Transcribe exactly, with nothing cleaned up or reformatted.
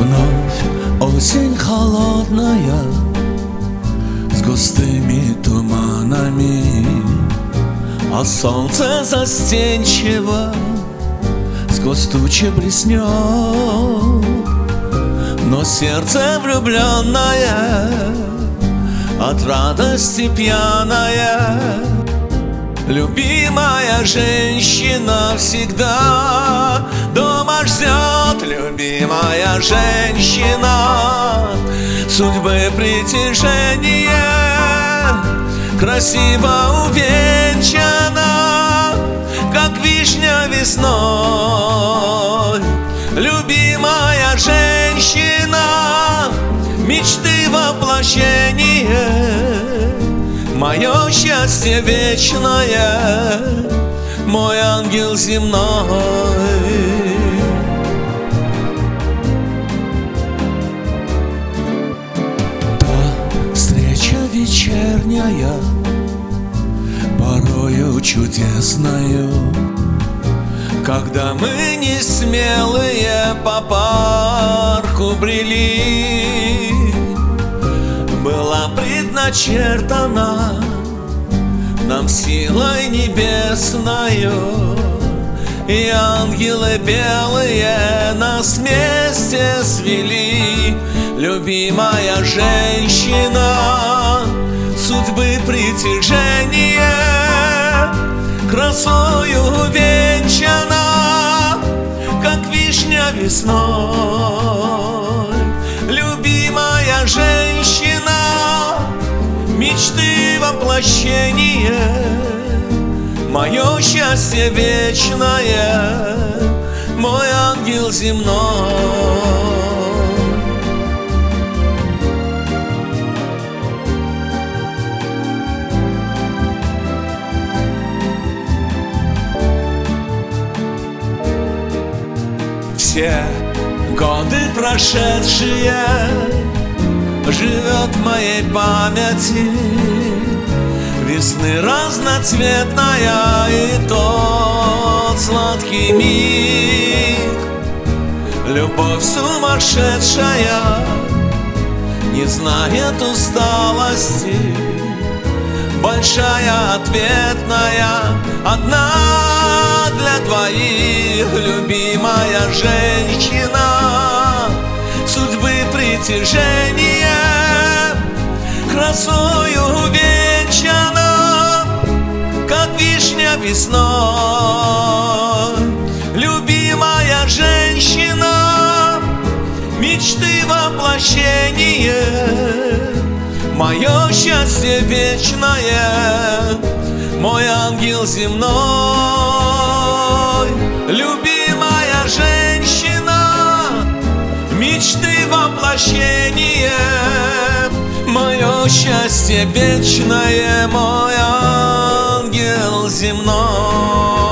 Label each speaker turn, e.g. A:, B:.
A: Вновь осень холодная с густыми туманами, а солнце застенчиво сквозь тучи блеснет. Но сердце влюбленное, от радости пьяная, любимая женщина всегда дома ждет. Любимая женщина, судьбы притяжение, красиво увенчана, как вишня весной. Любимая женщина, мечты воплощение, мое счастье вечное, мой ангел земной. Та встреча вечерняя, порою чудесною, когда мы не смелые по парку брели, была предначертана нам силой небесною, и ангелы белые нас вместе свели. Любимая женщина, судьбы притяжение, красою венчана, как вишня весной. Любимая женщина, мечты воплощение, мое счастье вечное, мой ангел земной. Все годы прошедшие живет в моей памяти, весны разноцветная и тот сладкий миг. Любовь сумасшедшая не знает усталости, большая ответная, одна для двоих. Любимая женщина, судьбы притяжение, красою венчана, как вишня весной. Любимая женщина, мечты воплощение, мое счастье вечное, мой ангел земной. Любимая женщина, мечты воплощение, мое счастье вечное, мой ангел земной.